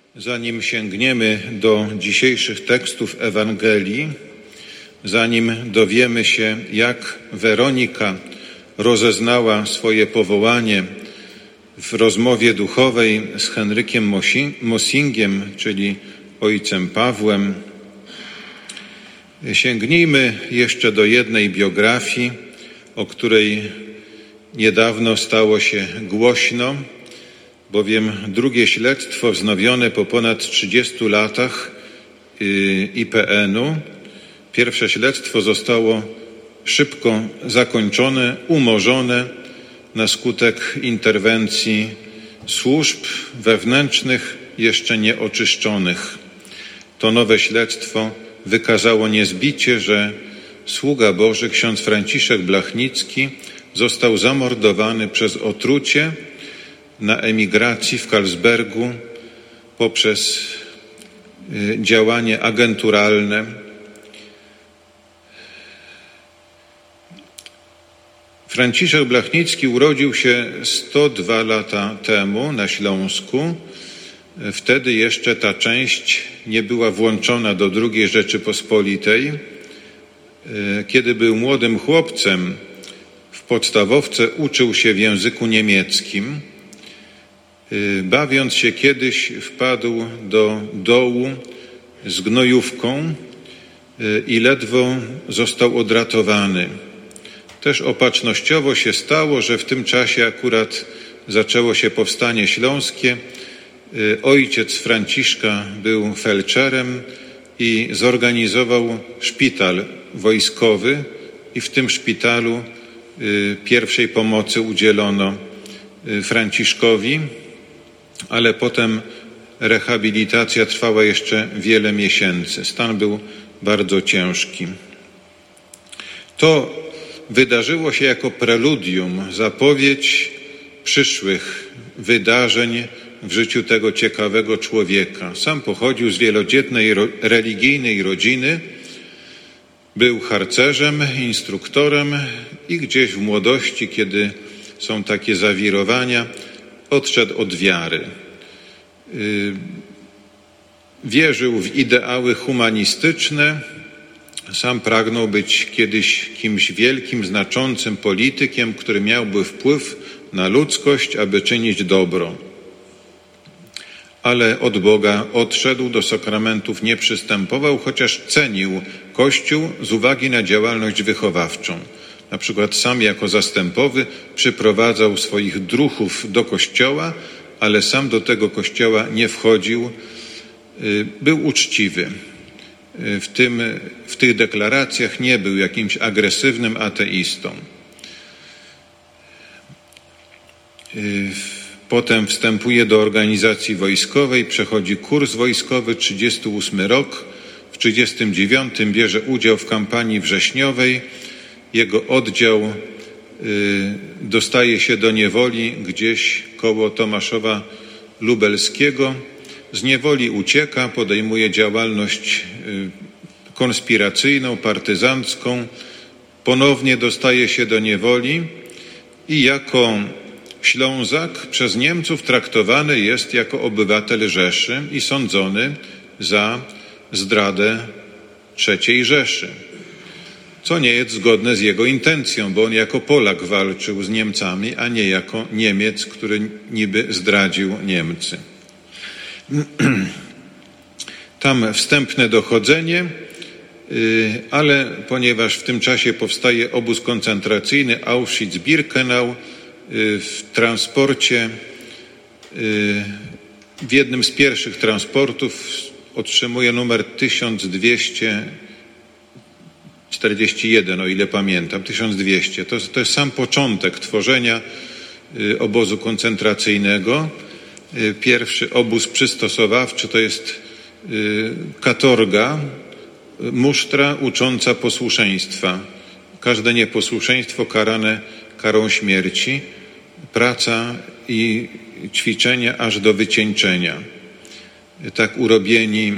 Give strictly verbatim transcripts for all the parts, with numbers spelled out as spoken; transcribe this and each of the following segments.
Zanim sięgniemy do dzisiejszych tekstów Ewangelii, zanim dowiemy się, jak Weronika rozeznała swoje powołanie w rozmowie duchowej z Henrykiem Mossingiem, czyli ojcem Pawłem, sięgnijmy jeszcze do jednej biografii, o której niedawno stało się głośno, bowiem drugie śledztwo wznowione po ponad trzydziestu latach I P N-u, pierwsze śledztwo zostało szybko zakończone, umorzone na skutek interwencji służb wewnętrznych jeszcze nieoczyszczonych. To nowe śledztwo wykazało niezbicie, że sługa Boży, ksiądz Franciszek Blachnicki, został zamordowany przez otrucie na emigracji w Carlsbergu poprzez działanie agenturalne. Franciszek Blachnicki urodził się sto dwa lata temu na Śląsku. Wtedy jeszcze ta część nie była włączona do drugiej Rzeczypospolitej. Kiedy był młodym chłopcem, w podstawówce uczył się w języku niemieckim. Bawiąc się kiedyś, wpadł do dołu z gnojówką i ledwo został odratowany. Też opatrznościowo się stało, że w tym czasie akurat zaczęło się powstanie śląskie. Ojciec Franciszka był felczerem i zorganizował szpital wojskowy i w tym szpitalu pierwszej pomocy udzielono Franciszkowi, ale potem rehabilitacja trwała jeszcze wiele miesięcy. Stan był bardzo ciężki. To wydarzyło się jako preludium, zapowiedź przyszłych wydarzeń w życiu tego ciekawego człowieka. Sam pochodził z wielodzietnej religijnej rodziny, był harcerzem, instruktorem i gdzieś w młodości, kiedy są takie zawirowania, odszedł od wiary. Wierzył w ideały humanistyczne, sam pragnął być kiedyś kimś wielkim, znaczącym politykiem, który miałby wpływ na ludzkość, aby czynić dobro. Ale od Boga odszedł, do sakramentów nie przystępował, chociaż cenił Kościół z uwagi na działalność wychowawczą. Na przykład sam jako zastępowy przyprowadzał swoich druhów do kościoła, ale sam do tego kościoła nie wchodził. Był uczciwy. W tym, w tych deklaracjach nie był jakimś agresywnym ateistą. Potem wstępuje do organizacji wojskowej, przechodzi kurs wojskowy, trzydziesty ósmy rok. W trzydziestym dziewiątym bierze udział w kampanii wrześniowej. Jego oddział y, dostaje się do niewoli gdzieś koło Tomaszowa Lubelskiego. Z niewoli ucieka, podejmuje działalność y, konspiracyjną, partyzancką. Ponownie dostaje się do niewoli i jako Ślązak przez Niemców traktowany jest jako obywatel Rzeszy i sądzony za zdradę trzeciej Rzeszy, co nie jest zgodne z jego intencją, bo on jako Polak walczył z Niemcami, a nie jako Niemiec, który niby zdradził Niemcy. Tam wstępne dochodzenie, ale ponieważ w tym czasie powstaje obóz koncentracyjny Auschwitz-Birkenau, w transporcie, w jednym z pierwszych transportów otrzymuje numer tysiąc dwieście czterdzieści jeden, o ile pamiętam, tysiąc dwieście. To, to jest sam początek tworzenia obozu koncentracyjnego. Pierwszy obóz przystosowawczy to jest katorga, musztra ucząca posłuszeństwa. Każde nieposłuszeństwo karane karą śmierci, praca i ćwiczenia aż do wycieńczenia. Tak urobieni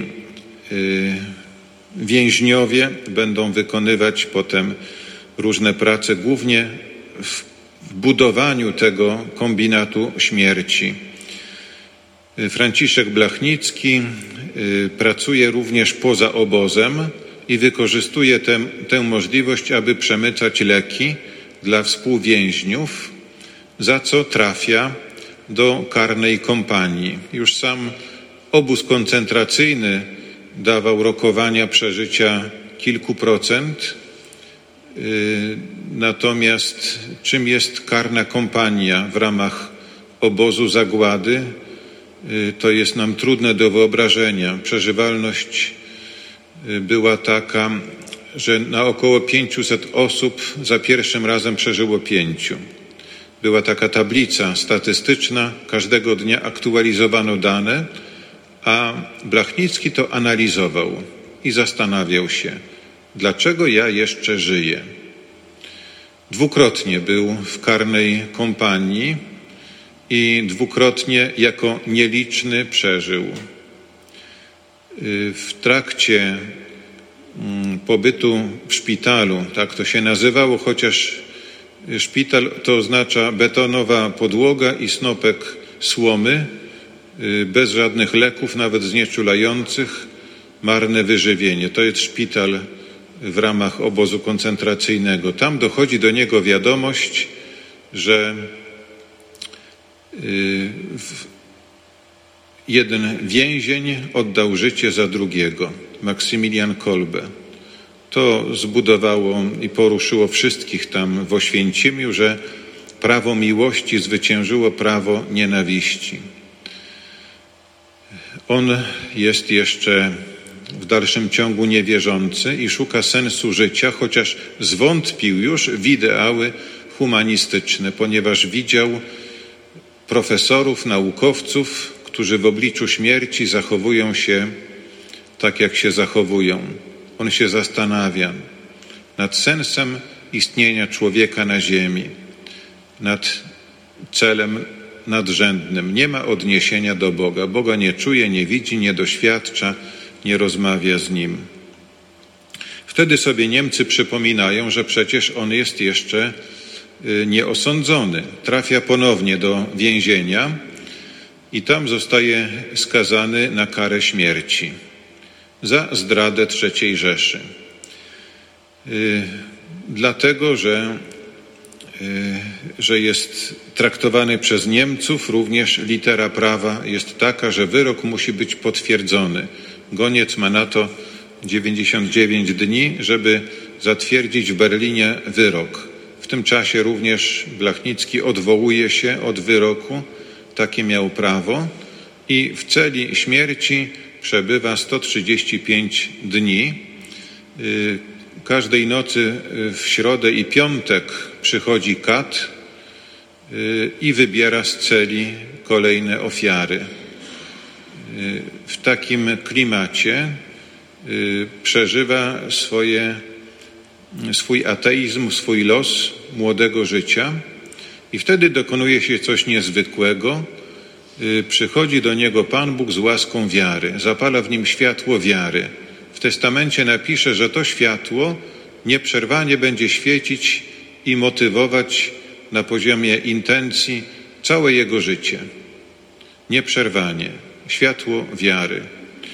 więźniowie będą wykonywać potem różne prace, głównie w budowaniu tego kombinatu śmierci. Franciszek Blachnicki pracuje również poza obozem i wykorzystuje tę, tę możliwość, aby przemycać leki dla współwięźniów, za co trafia do karnej kompanii. Już sam obóz koncentracyjny dawał rokowania przeżycia kilku procent, natomiast czym jest karna kompania w ramach obozu zagłady, to jest nam trudne do wyobrażenia. Przeżywalność była taka, że na około pięćset osób za pierwszym razem przeżyło pięciu. Była taka tablica statystyczna, każdego dnia aktualizowano dane, a Blachnicki to analizował i zastanawiał się, dlaczego ja jeszcze żyję. Dwukrotnie był w karnej kompanii i dwukrotnie jako nieliczny przeżył. W trakcie pobytu w szpitalu, tak to się nazywało, chociaż szpital to oznacza betonowa podłoga i snopek słomy, bez żadnych leków, nawet znieczulających, marne wyżywienie. To jest szpital w ramach obozu koncentracyjnego. Tam dochodzi do niego wiadomość, że jeden więzień oddał życie za drugiego, Maksymilian Kolbe. To zbudowało i poruszyło wszystkich tam w Oświęcimiu, że prawo miłości zwyciężyło prawo nienawiści. On jest jeszcze w dalszym ciągu niewierzący i szuka sensu życia, chociaż zwątpił już w ideały humanistyczne, ponieważ widział profesorów, naukowców, którzy w obliczu śmierci zachowują się tak, jak się zachowują. On się zastanawia nad sensem istnienia człowieka na ziemi, nad celem nadrzędnym. Nie ma odniesienia do Boga. Boga nie czuje, nie widzi, nie doświadcza, nie rozmawia z Nim. Wtedy sobie Niemcy przypominają, że przecież on jest jeszcze nieosądzony. Trafia ponownie do więzienia i tam zostaje skazany na karę śmierci za zdradę trzeciej Rzeszy. Dlatego, że, że jest traktowany przez Niemców, również litera prawa jest taka, że wyrok musi być potwierdzony. Goniec ma na to dziewięćdziesiąt dziewięć dni, żeby zatwierdzić w Berlinie wyrok. W tym czasie również Blachnicki odwołuje się od wyroku, takie miał prawo i w celi śmierci przebywa sto trzydzieści pięć dni. Każdej nocy w środę i piątek przychodzi kat i wybiera z celi kolejne ofiary. W takim klimacie przeżywa swoje, swój ateizm, swój los młodego życia i wtedy dokonuje się coś niezwykłego. Przychodzi do niego Pan Bóg z łaską wiary, zapala w nim światło wiary. W testamencie napisze, że to światło nieprzerwanie będzie świecić i motywować na poziomie intencji całe jego życie. Nieprzerwanie. Światło wiary.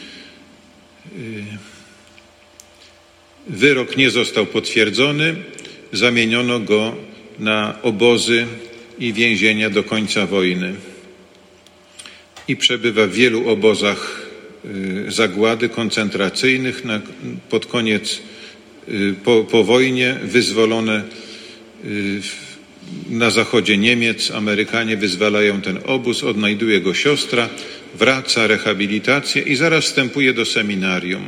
Wyrok nie został potwierdzony, zamieniono go na obozy i więzienia do końca wojny. I przebywa w wielu obozach zagłady koncentracyjnych. Na, pod koniec, po, po wojnie wyzwolone na zachodzie Niemiec, Amerykanie wyzwalają ten obóz, odnajduje go siostra, wraca, rehabilitację i zaraz wstępuje do seminarium.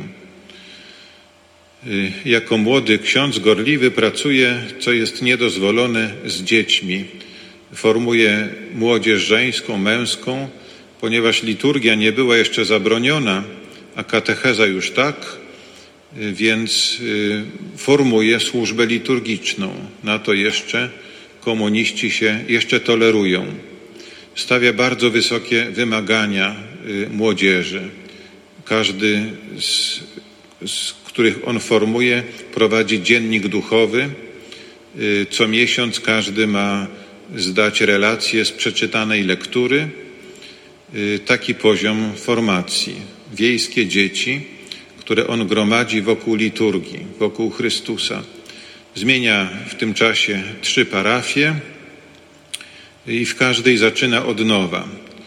Jako młody ksiądz gorliwy pracuje, co jest niedozwolone, z dziećmi. Formuje młodzież żeńską, męską, ponieważ liturgia nie była jeszcze zabroniona, a katecheza już tak, więc formuje służbę liturgiczną. Na to jeszcze komuniści się jeszcze tolerują. Stawia bardzo wysokie wymagania młodzieży. Każdy z, z których on formuje, prowadzi dziennik duchowy. Co miesiąc każdy ma zdać relację z przeczytanej lektury taki poziom formacji. Wiejskie dzieci, które on gromadzi wokół liturgii, wokół Chrystusa. Zmienia w tym czasie trzy parafie i w każdej zaczyna od nowa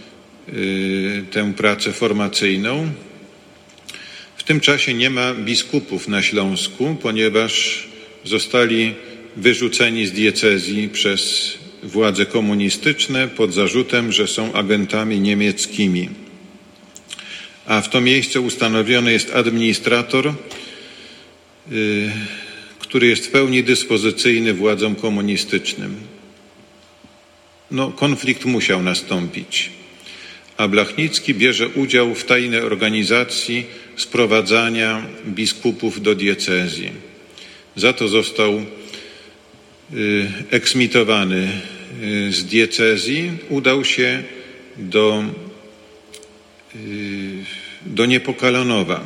tę pracę formacyjną. W tym czasie nie ma biskupów na Śląsku, ponieważ zostali wyrzuceni z diecezji przez władze komunistyczne pod zarzutem, że są agentami niemieckimi. A w to miejsce ustanowiony jest administrator, yy, który jest w pełni dyspozycyjny władzom komunistycznym. No, konflikt musiał nastąpić. A Blachnicki bierze udział w tajnej organizacji sprowadzania biskupów do diecezji. Za to został y, eksmitowany y, z diecezji. Udał się do, y, do Niepokalanowa,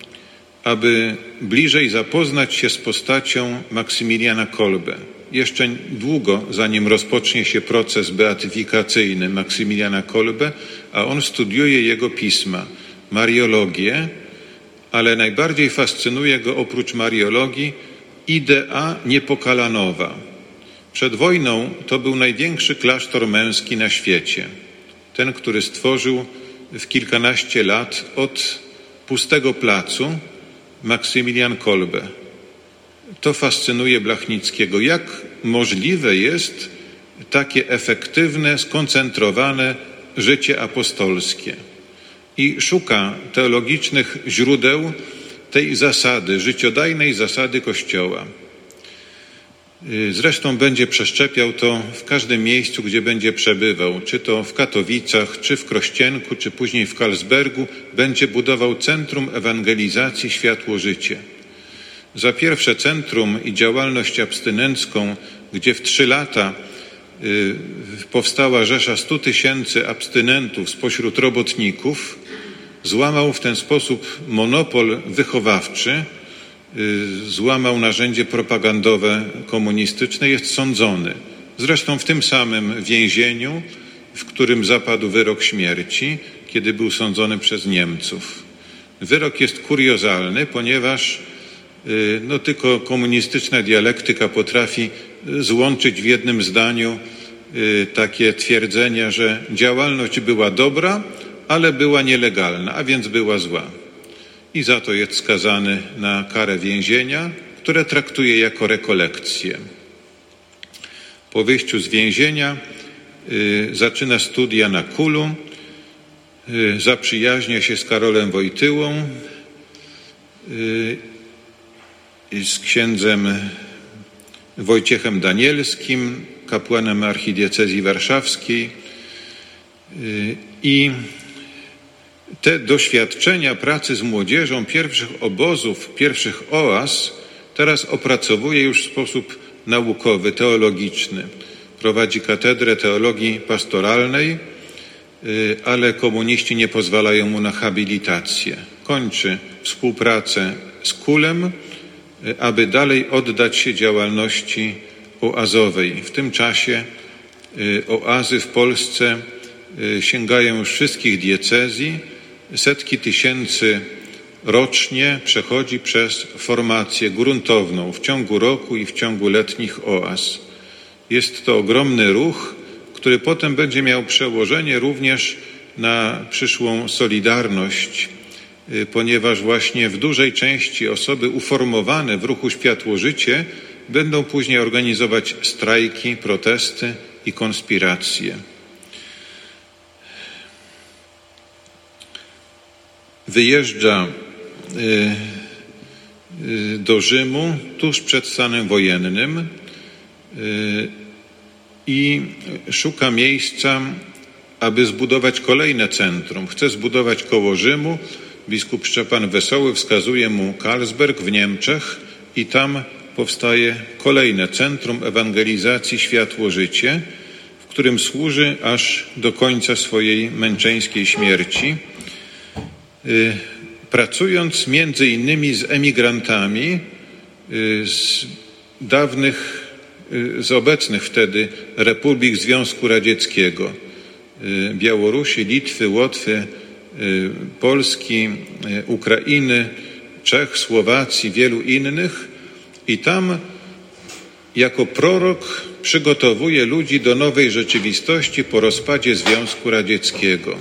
aby bliżej zapoznać się z postacią Maksymiliana Kolbe. Jeszcze długo, zanim rozpocznie się proces beatyfikacyjny Maksymiliana Kolbe, a on studiuje jego pisma, mariologię, ale najbardziej fascynuje go oprócz mariologii idea Niepokalanowa. Przed wojną to był największy klasztor męski na świecie. Ten, który stworzył w kilkanaście lat od pustego placu Maksymilian Kolbe. To fascynuje Blachnickiego. Jak możliwe jest takie efektywne, skoncentrowane życie apostolskie? I szuka teologicznych źródeł tej zasady, życiodajnej zasady Kościoła. Zresztą będzie przeszczepiał to w każdym miejscu, gdzie będzie przebywał, czy to w Katowicach, czy w Krościenku, czy później w Karlsbergu, będzie budował Centrum Ewangelizacji Światło-Życie. Za pierwsze centrum i działalność abstynencką, gdzie w trzy lata y, powstała rzesza stu tysięcy abstynentów spośród robotników, złamał w ten sposób monopol wychowawczy, y, złamał narzędzie propagandowe komunistyczne, jest sądzony. Zresztą w tym samym więzieniu, w którym zapadł wyrok śmierci, kiedy był sądzony przez Niemców. Wyrok jest kuriozalny, ponieważ no tylko komunistyczna dialektyka potrafi złączyć w jednym zdaniu takie twierdzenia, że działalność była dobra, ale była nielegalna, a więc była zła. I za to jest skazany na karę więzienia, które traktuje jako rekolekcję. Po wyjściu z więzienia y, zaczyna studia na Kulu, y, zaprzyjaźnia się z Karolem Wojtyłą, y, z księdzem Wojciechem Danielskim, kapłanem archidiecezji warszawskiej, i te doświadczenia pracy z młodzieżą, pierwszych obozów, pierwszych oaz teraz opracowuje już w sposób naukowy, teologiczny. Prowadzi katedrę teologii pastoralnej, ale komuniści nie pozwalają mu na habilitację. Kończy współpracę z Kulem, aby dalej oddać się działalności oazowej. W tym czasie oazy w Polsce sięgają już wszystkich diecezji. Setki tysięcy rocznie przechodzi przez formację gruntowną w ciągu roku i w ciągu letnich oaz. Jest to ogromny ruch, który potem będzie miał przełożenie również na przyszłą Solidarność, ponieważ właśnie w dużej części osoby uformowane w ruchu Światło-Życie będą później organizować strajki, protesty i konspiracje. Wyjeżdża do Rzymu tuż przed stanem wojennym i szuka miejsca, aby zbudować kolejne centrum. Chce zbudować koło Rzymu. Biskup Szczepan Wesoły wskazuje mu Karlsberg w Niemczech i tam powstaje kolejne Centrum Ewangelizacji Światło-Życie, w którym służy aż do końca swojej męczeńskiej śmierci, pracując między innymi z emigrantami z dawnych, z obecnych wtedy republik Związku Radzieckiego. Białorusi, Litwy, Łotwy, Polski, Ukrainy, Czech, Słowacji, wielu innych i tam jako prorok przygotowuje ludzi do nowej rzeczywistości po rozpadzie Związku Radzieckiego.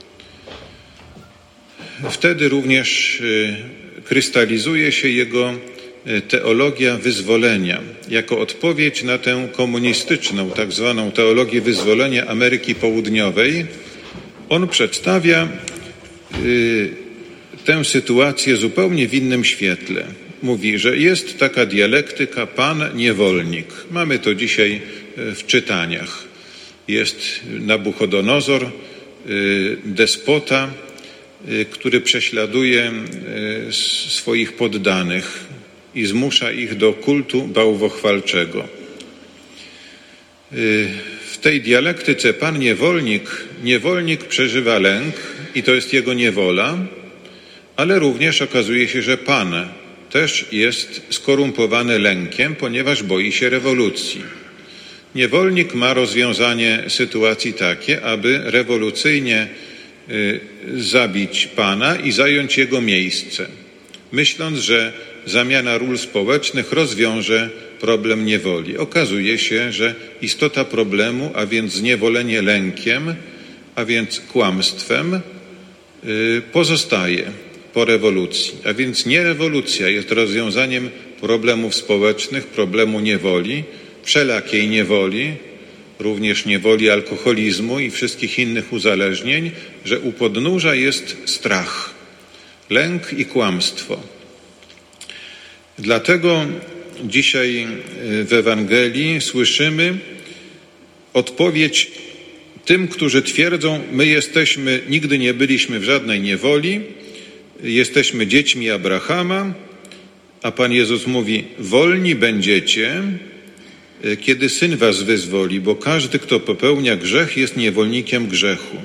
Wtedy również krystalizuje się jego teologia wyzwolenia jako odpowiedź na tę komunistyczną, tak zwaną teologię wyzwolenia Ameryki Południowej. On przedstawia y, tę sytuację zupełnie w innym świetle. Mówi, że jest taka dialektyka pan-niewolnik. Mamy to dzisiaj w czytaniach. Jest Nabuchodonozor, despota, który prześladuje swoich poddanych i zmusza ich do kultu bałwochwalczego. W tej dialektyce pan-niewolnik, niewolnik przeżywa lęk i to jest jego niewola, ale również okazuje się, że pan też jest skorumpowany lękiem, ponieważ boi się rewolucji. Niewolnik ma rozwiązanie sytuacji takie, aby rewolucyjnie y, zabić pana i zająć jego miejsce, myśląc, że zamiana ról społecznych rozwiąże problem niewoli. Okazuje się, że istota problemu, a więc zniewolenie lękiem, a więc kłamstwem, y, pozostaje po rewolucji. A więc nie rewolucja jest rozwiązaniem problemów społecznych, problemu niewoli, wszelakiej niewoli, również niewoli alkoholizmu i wszystkich innych uzależnień, że u podnóża jest strach, lęk i kłamstwo. Dlatego dzisiaj w Ewangelii słyszymy odpowiedź tym, którzy twierdzą, my jesteśmy, nigdy nie byliśmy w żadnej niewoli, jesteśmy dziećmi Abrahama, a Pan Jezus mówi, wolni będziecie, kiedy Syn was wyzwoli, bo każdy, kto popełnia grzech, jest niewolnikiem grzechu.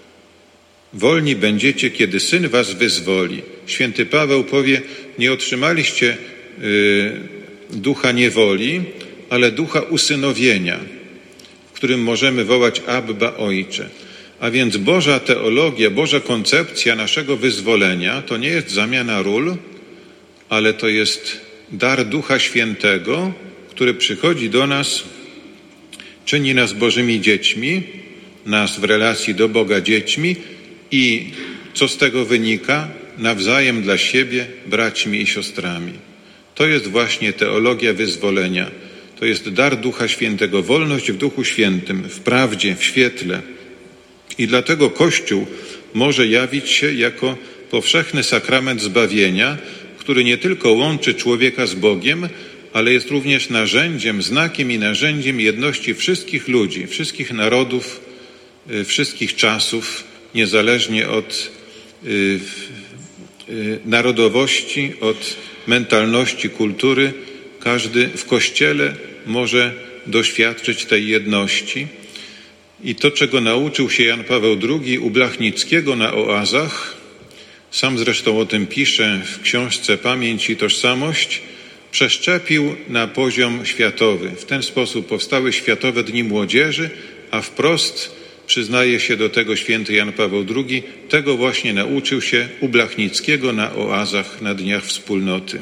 Wolni będziecie, kiedy Syn was wyzwoli. Święty Paweł powie, nie otrzymaliście y, ducha niewoli, ale ducha usynowienia, w którym możemy wołać Abba, Ojcze. A więc Boża teologia, Boża koncepcja naszego wyzwolenia to nie jest zamiana ról, ale to jest dar Ducha Świętego, który przychodzi do nas, czyni nas Bożymi dziećmi, nas w relacji do Boga dziećmi i co z tego wynika? Nawzajem dla siebie braćmi i siostrami. To jest właśnie teologia wyzwolenia. To jest dar Ducha Świętego, wolność w Duchu Świętym, w prawdzie, w świetle. I dlatego Kościół może jawić się jako powszechny sakrament zbawienia, który nie tylko łączy człowieka z Bogiem, ale jest również narzędziem, znakiem i narzędziem jedności wszystkich ludzi, wszystkich narodów, wszystkich czasów, niezależnie od y, y, narodowości, od mentalności, kultury. Każdy w Kościele może doświadczyć tej jedności. I to, czego nauczył się Jan Paweł drugi u Blachnickiego na oazach, sam zresztą o tym pisze w książce Pamięć i Tożsamość, przeszczepił na poziom światowy. W ten sposób powstały Światowe Dni Młodzieży, a wprost przyznaje się do tego święty Jan Paweł drugi, tego właśnie nauczył się u Blachnickiego na oazach, na Dniach Wspólnoty.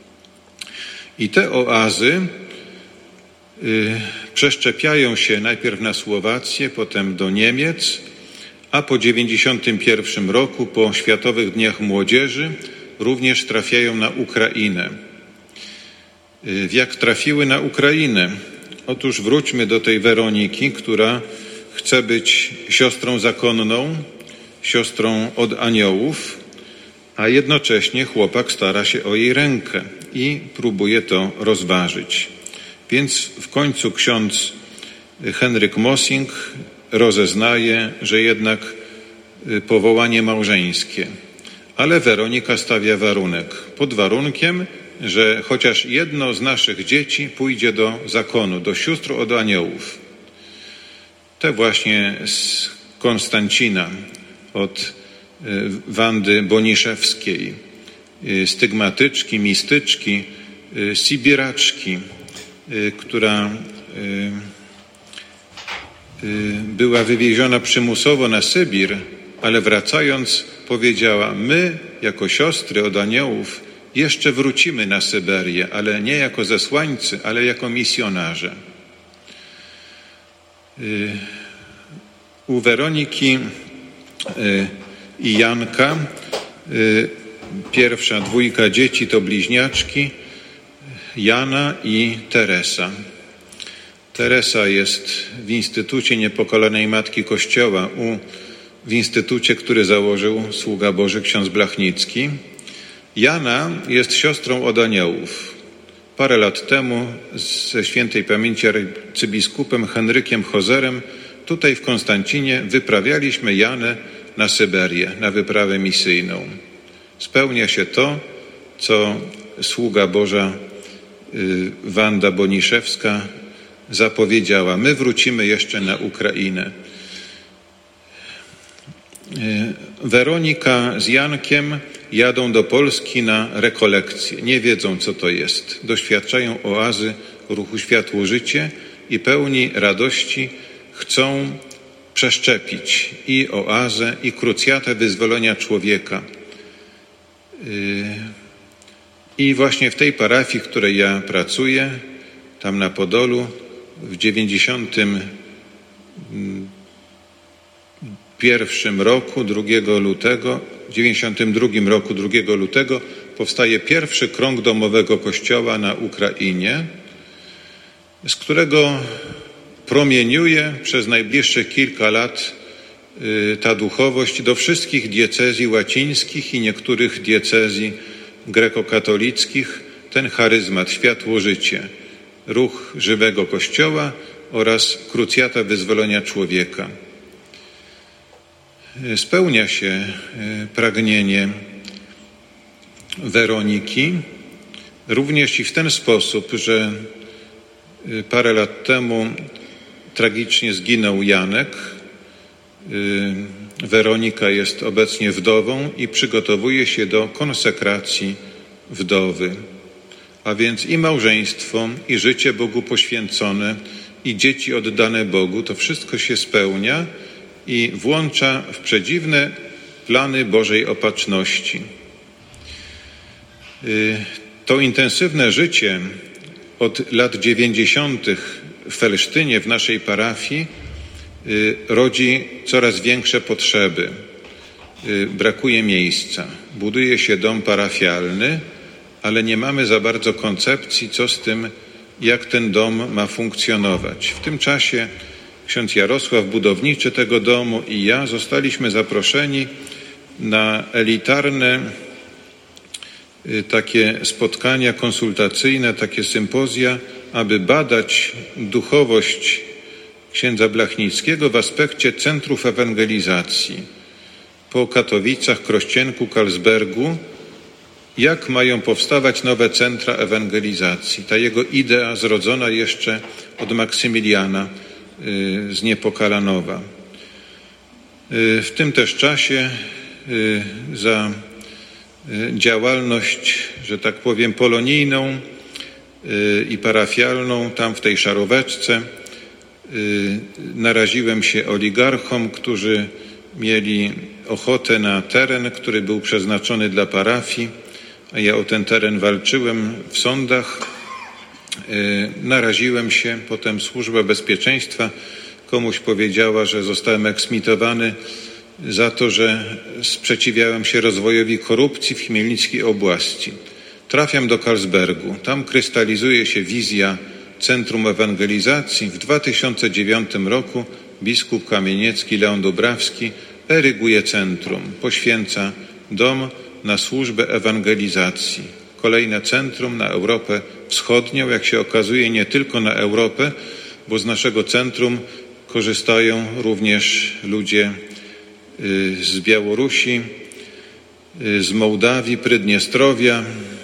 I te oazy y, przeszczepiają się najpierw na Słowację, potem do Niemiec, a po dziewięćdziesiątym pierwszym roku, po Światowych Dniach Młodzieży, również trafiają na Ukrainę. Y, jak trafiły na Ukrainę? Otóż wróćmy do tej Weroniki, która chce być siostrą zakonną, siostrą od aniołów, a jednocześnie chłopak stara się o jej rękę i próbuje to rozważyć. Więc w końcu ksiądz Henryk Mossing rozeznaje, że jednak powołanie małżeńskie. Ale Weronika stawia warunek. Pod warunkiem, że chociaż jedno z naszych dzieci pójdzie do zakonu, do sióstr od aniołów. Te właśnie z Konstancina, od Wandy Boniszewskiej, stygmatyczki, mistyczki, sibiraczki, która była wywieziona przymusowo na Sybir, ale wracając powiedziała: my jako siostry od aniołów jeszcze wrócimy na Syberię, ale nie jako zesłańcy, ale jako misjonarze. U Weroniki i Janka pierwsza dwójka dzieci to bliźniaczki Jana i Teresa. Teresa jest w Instytucie Niepokalanej Matki Kościoła, u, w instytucie, który założył sługa Boży ksiądz Blachnicki. Jana jest siostrą od aniołów. Parę lat temu ze świętej pamięci arcybiskupem Henrykiem Hozerem tutaj w Konstancinie wyprawialiśmy Janę na Syberię, na wyprawę misyjną. Spełnia się to, co sługa Boża Wanda Boniszewska zapowiedziała: my wrócimy jeszcze na Ukrainę. Weronika z Jankiem jadą do Polski na rekolekcje. Nie wiedzą, co to jest. Doświadczają oazy ruchu Światło-Życie i pełni radości chcą przeszczepić i oazę, i krucjatę wyzwolenia człowieka. I właśnie w tej parafii, w której ja pracuję, tam na Podolu, w dziewięćdziesiątym pierwszym roku, drugiego lutego, w dziewięćdziesiątym drugim roku, drugiego lutego powstaje pierwszy krąg domowego kościoła na Ukrainie, z którego promieniuje przez najbliższych kilka lat ta duchowość do wszystkich diecezji łacińskich i niektórych diecezji grekokatolickich, ten charyzmat, światło-życie, ruch żywego Kościoła oraz krucjata wyzwolenia człowieka. Spełnia się pragnienie Weroniki również i w ten sposób, że parę lat temu tragicznie zginął Janek. Weronika jest obecnie wdową i przygotowuje się do konsekracji wdowy. A więc i małżeństwo, i życie Bogu poświęcone, i dzieci oddane Bogu, to wszystko się spełnia i włącza w przedziwne plany Bożej opatrzności. To intensywne życie od lat dziewięćdziesiątych w Felsztynie, w naszej parafii, rodzi coraz większe potrzeby. Brakuje miejsca. Buduje się dom parafialny, ale nie mamy za bardzo koncepcji, co z tym, jak ten dom ma funkcjonować. W tym czasie ksiądz Jarosław, budowniczy tego domu, i ja zostaliśmy zaproszeni na elitarne takie spotkania konsultacyjne, takie sympozja, aby badać duchowość księdza Blachnickiego w aspekcie centrów ewangelizacji. Po Katowicach, Krościenku, Karlsbergu, jak mają powstawać nowe centra ewangelizacji. Ta jego idea zrodzona jeszcze od Maksymiliana y, z Niepokalanowa. Y, w tym też czasie y, za y, działalność, że tak powiem, polonijną y, i parafialną tam w tej Szaróweczce y, naraziłem się oligarchom, którzy mieli ochotę na teren, który był przeznaczony dla parafii, a ja o ten teren walczyłem w sądach. Naraziłem się, potem Służba Bezpieczeństwa komuś powiedziała, że zostałem eksmitowany za to, że sprzeciwiałem się rozwojowi korupcji w Chmielnickiej Obłaści. Trafiam do Karlsbergu. Tam krystalizuje się wizja Centrum Ewangelizacji. W dwa tysiące dziewiątym roku biskup kamieniecki Leon Dubrawski eryguje centrum, poświęca dom na służbę ewangelizacji. Kolejne centrum na Europę Wschodnią, jak się okazuje, nie tylko na Europę, bo z naszego centrum korzystają również ludzie z Białorusi, z Mołdawii, Prydniestrowia,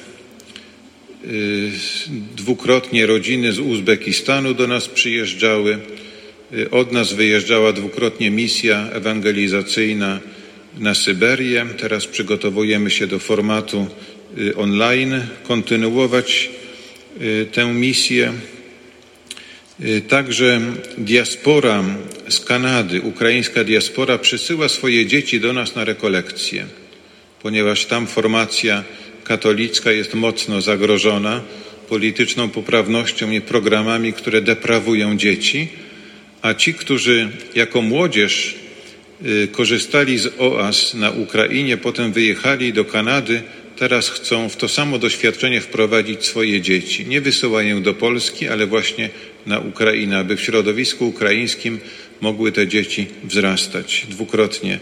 dwukrotnie rodziny z Uzbekistanu do nas przyjeżdżały. Od nas wyjeżdżała dwukrotnie misja ewangelizacyjna na Syberię. Teraz przygotowujemy się do formatu online, kontynuować tę misję. Także diaspora z Kanady ukraińska diaspora przysyła swoje dzieci do nas na rekolekcje, ponieważ tam formacja katolicka jest mocno zagrożona polityczną poprawnością i programami, które deprawują dzieci, a ci, którzy jako młodzież y, korzystali z oaz na Ukrainie, potem wyjechali do Kanady, teraz chcą w to samo doświadczenie wprowadzić swoje dzieci. Nie wysyłają do Polski, ale właśnie na Ukrainę, aby w środowisku ukraińskim mogły te dzieci wzrastać. Dwukrotnie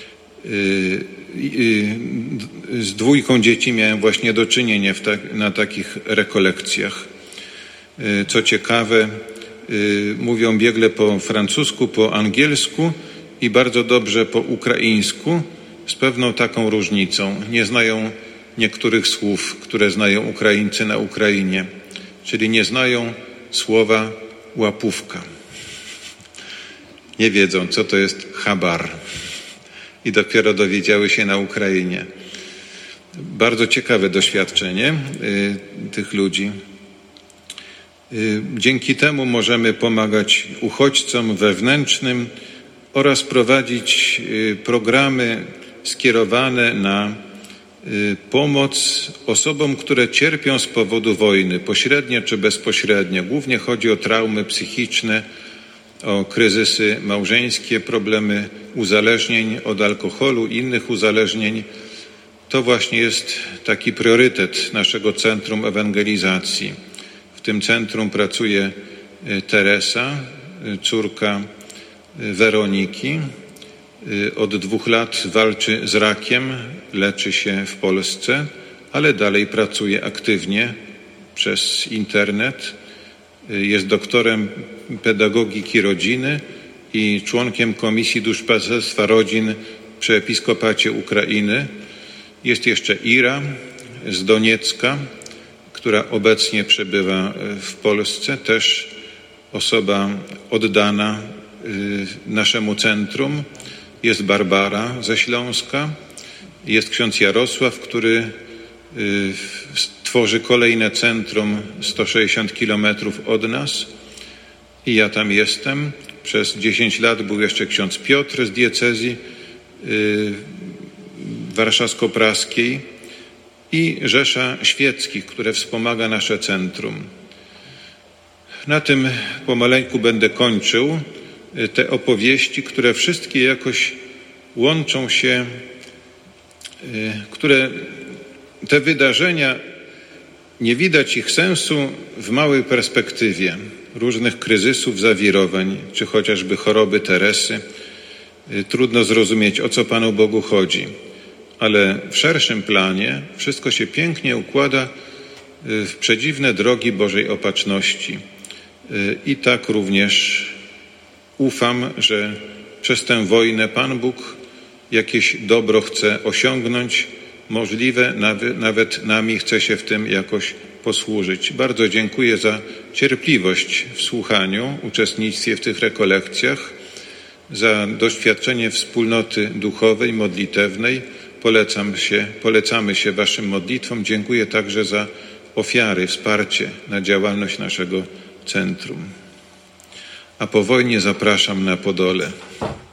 z dwójką dzieci miałem właśnie do czynienia w tak, na takich rekolekcjach. Co ciekawe, mówią biegle po francusku, po angielsku i bardzo dobrze po ukraińsku, z pewną taką różnicą. Nie znają niektórych słów, które znają Ukraińcy na Ukrainie, czyli nie znają słowa łapówka. Nie wiedzą, co to jest chabar. I dopiero dowiedziały się na Ukrainie. Bardzo ciekawe doświadczenie y, tych ludzi. Y, dzięki temu możemy pomagać uchodźcom wewnętrznym oraz prowadzić y, programy skierowane na y, pomoc osobom, które cierpią z powodu wojny, pośrednio czy bezpośrednio. Głównie chodzi o traumy psychiczne, o kryzysy małżeńskie, problemy uzależnień od alkoholu i innych uzależnień. To właśnie jest taki priorytet naszego Centrum Ewangelizacji. W tym centrum pracuje Teresa, córka Weroniki. Od dwóch lat walczy z rakiem, leczy się w Polsce, ale dalej pracuje aktywnie przez internet. Jest doktorem pedagogiki rodziny i członkiem Komisji Duszpasterstwa Rodzin przy Episkopacie Ukrainy. Jest jeszcze Ira z Doniecka, która obecnie przebywa w Polsce, też osoba oddana naszemu centrum. Jest Barbara ze Śląska, jest ksiądz Jarosław, który tworzy kolejne centrum sto sześćdziesiąt kilometrów od nas i ja tam jestem. Przez dziesięć lat był jeszcze ksiądz Piotr z diecezji yy, warszawsko-praskiej i Rzesza Świeckich, które wspomaga nasze centrum. Na tym pomaleńku będę kończył te opowieści, które wszystkie jakoś łączą się, yy, które te wydarzenia, nie widać ich sensu w małej perspektywie różnych kryzysów, zawirowań, czy chociażby choroby Teresy. Trudno zrozumieć, o co Panu Bogu chodzi, ale w szerszym planie wszystko się pięknie układa w przedziwne drogi Bożej Opatrzności. I tak również ufam, że przez tę wojnę Pan Bóg jakieś dobro chce osiągnąć, możliwe, nawet nami chce się w tym jakoś posłużyć. Bardzo dziękuję za cierpliwość w słuchaniu, uczestnictwie w tych rekolekcjach, za doświadczenie wspólnoty duchowej, modlitewnej. Polecam się, polecamy się Waszym modlitwom. Dziękuję także za ofiary, wsparcie na działalność naszego centrum. A po wojnie zapraszam na Podole.